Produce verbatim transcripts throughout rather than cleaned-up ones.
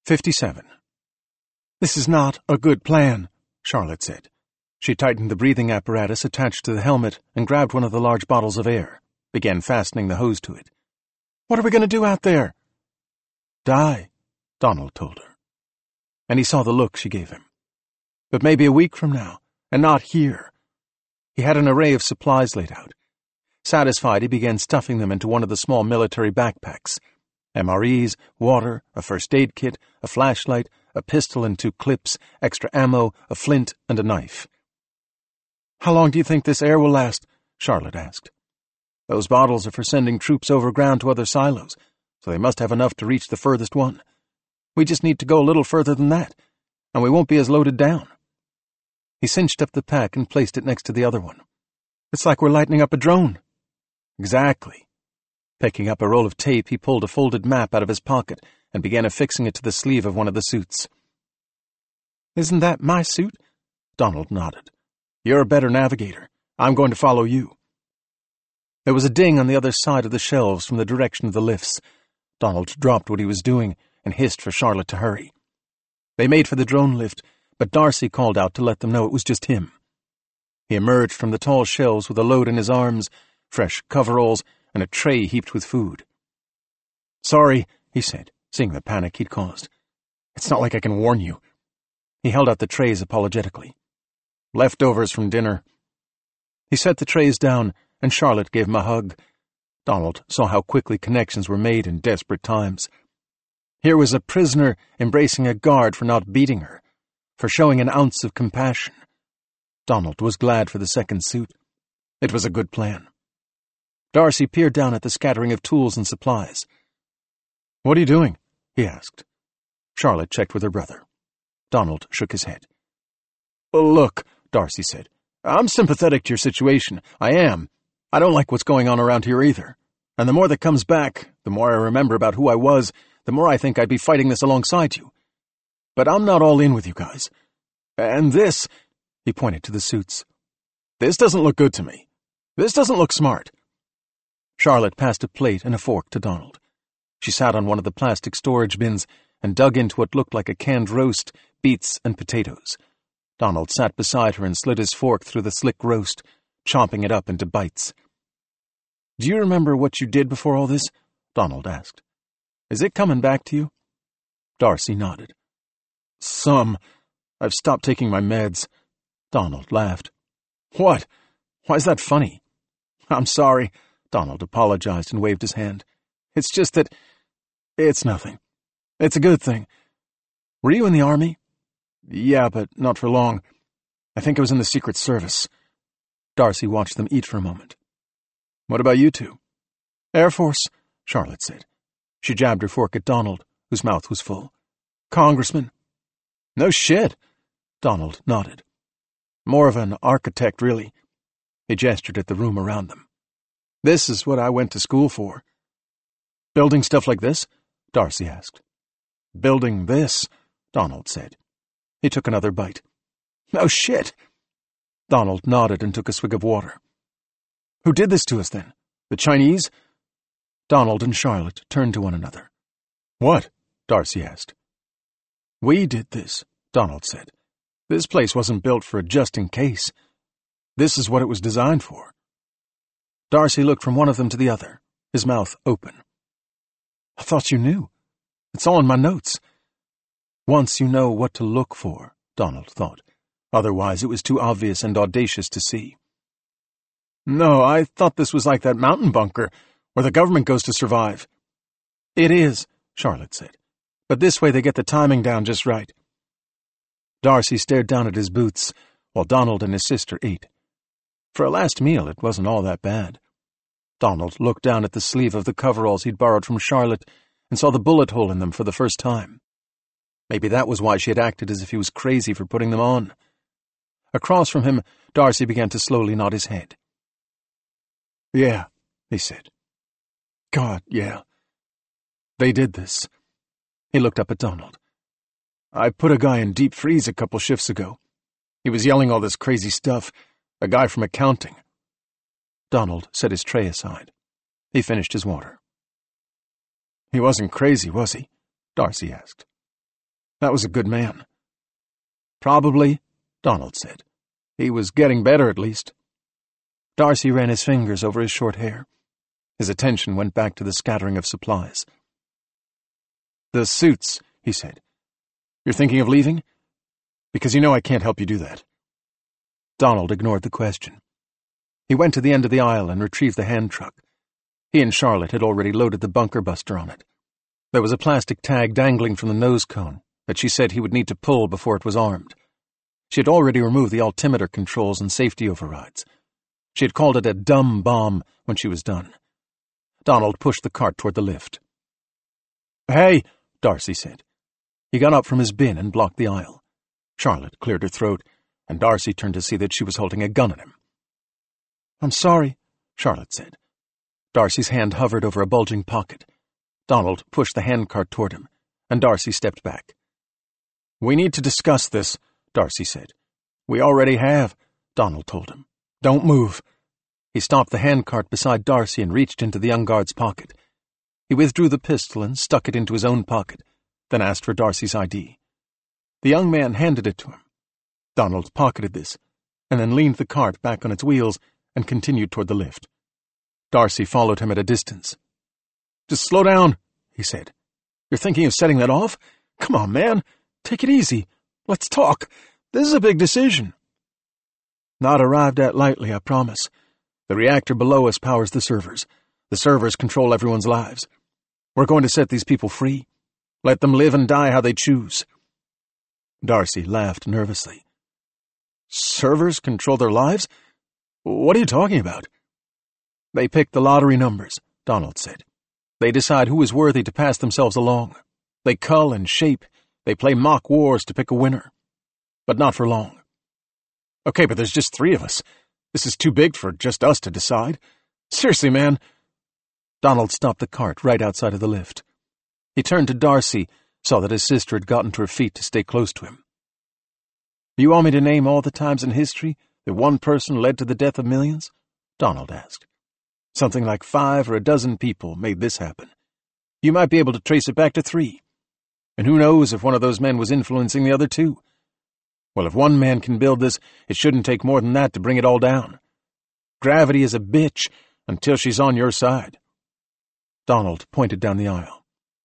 fifty-seven. "This is not a good plan," Charlotte said. She tightened the breathing apparatus attached to the helmet and grabbed one of the large bottles of air, began fastening the hose to it. "What are we going to do out there?" "Die," Donald told her. And he saw the look she gave him. But maybe a week from now, and not here. He had an array of supplies laid out. Satisfied, he began stuffing them into one of the small military backpacks. M R Es, water, a first aid kit, a flashlight, a pistol and two clips, extra ammo, a flint, and a knife. "How long do you think this air will last?" Charlotte asked. "Those bottles are for sending troops overground to other silos, so they must have enough to reach the furthest one. We just need to go a little further than that, and we won't be as loaded down." He cinched up the pack and placed it next to the other one. "It's like we're lighting up a drone." "Exactly." Picking up a roll of tape, he pulled a folded map out of his pocket and began affixing it to the sleeve of one of the suits. "Isn't that my suit?" Donald nodded. "You're a better navigator. I'm going to follow you." There was a ding on the other side of the shelves from the direction of the lifts. Donald dropped what he was doing and hissed for Charlotte to hurry. They made for the drone lift, but Darcy called out to let them know it was just him. He emerged from the tall shelves with a load in his arms, fresh coveralls, and a tray heaped with food. "Sorry," he said, seeing the panic he'd caused. "It's not like I can warn you." He held out the trays apologetically. "Leftovers from dinner." He set the trays down, and Charlotte gave him a hug. Donald saw how quickly connections were made in desperate times. Here was a prisoner embracing a guard for not beating her, for showing an ounce of compassion. Donald was glad for the second suit. It was a good plan. Darcy peered down at the scattering of tools and supplies. "What are you doing?" he asked. Charlotte checked with her brother. Donald shook his head. "Well, look," Darcy said. "I'm sympathetic to your situation. I am. I don't like what's going on around here either. And the more that comes back, the more I remember about who I was, the more I think I'd be fighting this alongside you. But I'm not all in with you guys. And this," he pointed to the suits, "this doesn't look good to me. This doesn't look smart." Charlotte passed a plate and a fork to Donald. She sat on one of the plastic storage bins and dug into what looked like a canned roast, beets, and potatoes. Donald sat beside her and slid his fork through the slick roast, chomping it up into bites. "Do you remember what you did before all this?" Donald asked. "Is it coming back to you?" Darcy nodded. "Some. I've stopped taking my meds." Donald laughed. "What? Why is that funny?" "I'm sorry." Donald apologized and waved his hand. "It's just that... It's nothing. It's a good thing. Were you in the army?" "Yeah, but not for long. I think I was in the Secret Service." Darcy watched them eat for a moment. "What about you two?" "Air Force," Charlotte said. She jabbed her fork at Donald, whose mouth was full. "Congressman." "No shit." Donald nodded. "More of an architect, really." He gestured at the room around them. "This is what I went to school for." "Building stuff like this?" Darcy asked. "Building this," Donald said. He took another bite. "Oh, shit." Donald nodded and took a swig of water. "Who did this to us, then? The Chinese?" Donald and Charlotte turned to one another. "What?" Darcy asked. "We did this," Donald said. "This place wasn't built for a just-in-case. This is what it was designed for." Darcy looked from one of them to the other, his mouth open. "I thought you knew. It's all in my notes." Once you know what to look for, Donald thought. Otherwise it was too obvious and audacious to see. "No, I thought this was like that mountain bunker, where the government goes to survive." "It is," Charlotte said. "But this way they get the timing down just right." Darcy stared down at his boots, while Donald and his sister ate. For a last meal, it wasn't all that bad. Donald looked down at the sleeve of the coveralls he'd borrowed from Charlotte and saw the bullet hole in them for the first time. Maybe that was why she had acted as if he was crazy for putting them on. Across from him, Darcy began to slowly nod his head. "Yeah," he said. "God, yeah. They did this." He looked up at Donald. "I put a guy in deep freeze a couple shifts ago. He was yelling all this crazy stuff, a guy from accounting." Donald set his tray aside. He finished his water. "He wasn't crazy, was he?" Darcy asked. That was a good man. Probably, Donald said. He was getting better, at least. Darcy ran his fingers over his short hair. His attention went back to the scattering of supplies. The suits, he said. You're thinking of leaving? Because you know I can't help you do that. Donald ignored the question. He went to the end of the aisle and retrieved the hand truck. He and Charlotte had already loaded the bunker buster on it. There was a plastic tag dangling from the nose cone that she said he would need to pull before it was armed. She had already removed the altimeter controls and safety overrides. She had called it a dumb bomb when she was done. Donald pushed the cart toward the lift. Hey, Darcy said. He got up from his bin and blocked the aisle. Charlotte cleared her throat, and Darcy turned to see that she was holding a gun at him. I'm sorry, Charlotte said. Darcy's hand hovered over a bulging pocket. Donald pushed the handcart toward him, and Darcy stepped back. We need to discuss this, Darcy said. We already have, Donald told him. Don't move. He stopped the handcart beside Darcy and reached into the young guard's pocket. He withdrew the pistol and stuck it into his own pocket, then asked for Darcy's I D. The young man handed it to him. Donald pocketed this, and then leaned the cart back on its wheels and continued toward the lift. Darcy followed him at a distance. Just slow down, he said. You're thinking of setting that off? Come on, man. Take it easy. Let's talk. This is a big decision. Not arrived at lightly, I promise. The reactor below us powers the servers. The servers control everyone's lives. We're going to set these people free. Let them live and die how they choose. Darcy laughed nervously. Servers control their lives? What are you talking about? They pick the lottery numbers, Donald said. They decide who is worthy to pass themselves along. They cull and shape. They play mock wars to pick a winner. But not for long. Okay, but there's just three of us. This is too big for just us to decide. Seriously, man. Donald stopped the cart right outside of the lift. He turned to Darcy, saw that his sister had gotten to her feet to stay close to him. You want me to name all the times in history that one person led to the death of millions? Donald asked. Something like five or a dozen people made this happen. You might be able to trace it back to three. And who knows if one of those men was influencing the other two? Well, if one man can build this, it shouldn't take more than that to bring it all down. Gravity is a bitch until she's on your side. Donald pointed down the aisle.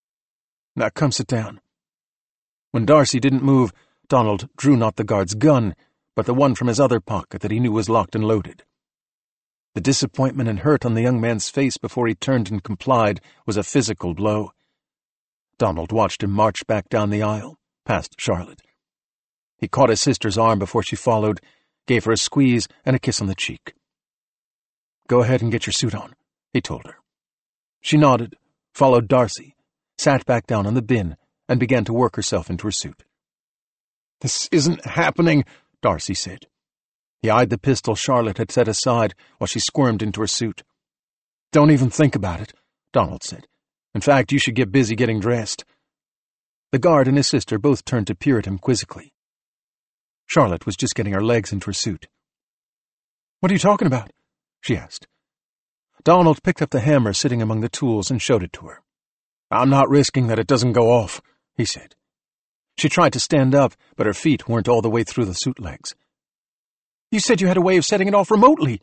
Now come sit down. When Darcy didn't move, Donald drew not the guard's gun, but the one from his other pocket that he knew was locked and loaded. The disappointment and hurt on the young man's face before he turned and complied was a physical blow. Donald watched him march back down the aisle, past Charlotte. He caught his sister's arm before she followed, gave her a squeeze and a kiss on the cheek. Go ahead and get your suit on, he told her. She nodded, followed Darcy, sat back down on the bin, and began to work herself into her suit. This isn't happening, Darcy said. He eyed the pistol Charlotte had set aside while she squirmed into her suit. Don't even think about it, Donald said. In fact, you should get busy getting dressed. The guard and his sister both turned to peer at him quizzically. Charlotte was just getting her legs into her suit. What are you talking about? She asked. Donald picked up the hammer sitting among the tools and showed it to her. I'm not risking that it doesn't go off, he said. She tried to stand up, but her feet weren't all the way through the suit legs. You said you had a way of setting it off remotely.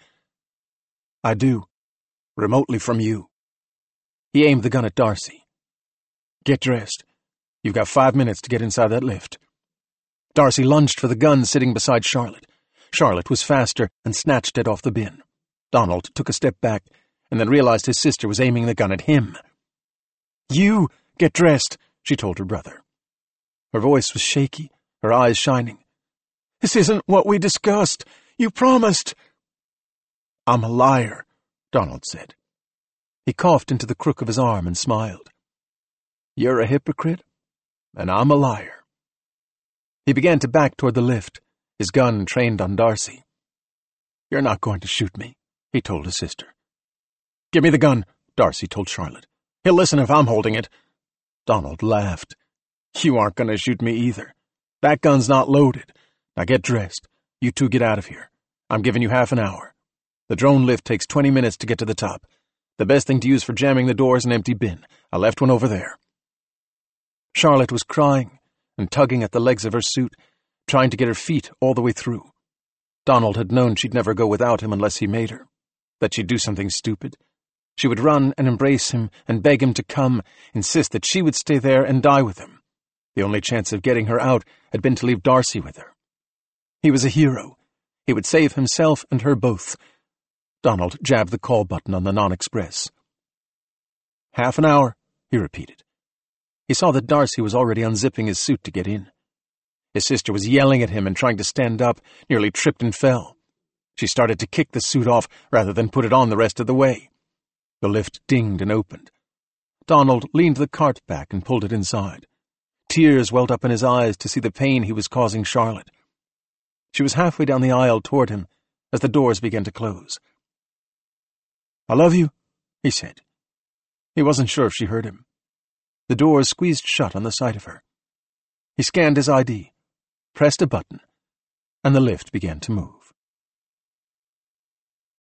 I do. Remotely from you. He aimed the gun at Darcy. Get dressed. You've got five minutes to get inside that lift. Darcy lunged for the gun sitting beside Charlotte. Charlotte was faster and snatched it off the bin. Donald took a step back and then realized his sister was aiming the gun at him. You get dressed, she told her brother. Her voice was shaky, her eyes shining. This isn't what we discussed. You promised. I'm a liar, Donald said. He coughed into the crook of his arm and smiled. You're a hypocrite, and I'm a liar. He began to back toward the lift, his gun trained on Darcy. You're not going to shoot me, he told his sister. Give me the gun, Darcy told Charlotte. He'll listen if I'm holding it. Donald laughed. You aren't going to shoot me either. That gun's not loaded. Now get dressed. You two get out of here. I'm giving you half an hour. The drone lift takes twenty minutes to get to the top. The best thing to use for jamming the door is an empty bin. I left one over there. Charlotte was crying, and tugging at the legs of her suit, trying to get her feet all the way through. Donald had known she'd never go without him unless he made her, that she'd do something stupid. She would run and embrace him and beg him to come, insist that she would stay there and die with him. The only chance of getting her out had been to leave Darcy with her. He was a hero. He would save himself and her both. Donald jabbed the call button on the non-express. Half an hour, he repeated. He saw that Darcy was already unzipping his suit to get in. His sister was yelling at him and trying to stand up, nearly tripped and fell. She started to kick the suit off rather than put it on the rest of the way. The lift dinged and opened. Donald leaned the cart back and pulled it inside. Tears welled up in his eyes to see the pain he was causing Charlotte. She was halfway down the aisle toward him as the doors began to close. "I love you," he said. He wasn't sure if she heard him. The doors squeezed shut on the sight of her. He scanned his I D, pressed a button, and the lift began to move.